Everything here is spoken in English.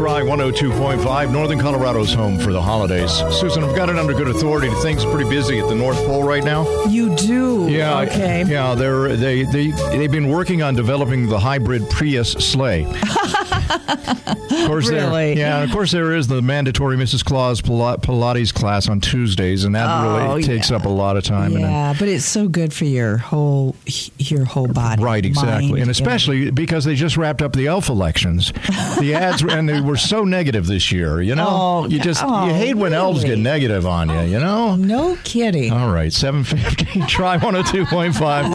Try 102.5. Northern Colorado's home for the holidays. Susan, I've got it under good authority. Things are pretty busy at the North Pole right now. You do? Yeah. Okay. Yeah, they've been working on developing the hybrid Prius sleigh. Of course, really? And of course there is the mandatory Mrs. Claus Pilates class on Tuesdays, and that really takes up a lot of time. Yeah, but it's so good for your whole body. Right, exactly. Mind, and especially because they just wrapped up the elf elections. The ads, and they were so negative this year, you know? You hate when elves get negative on you, you know? No kidding. All right, 7:50, Try 102.5.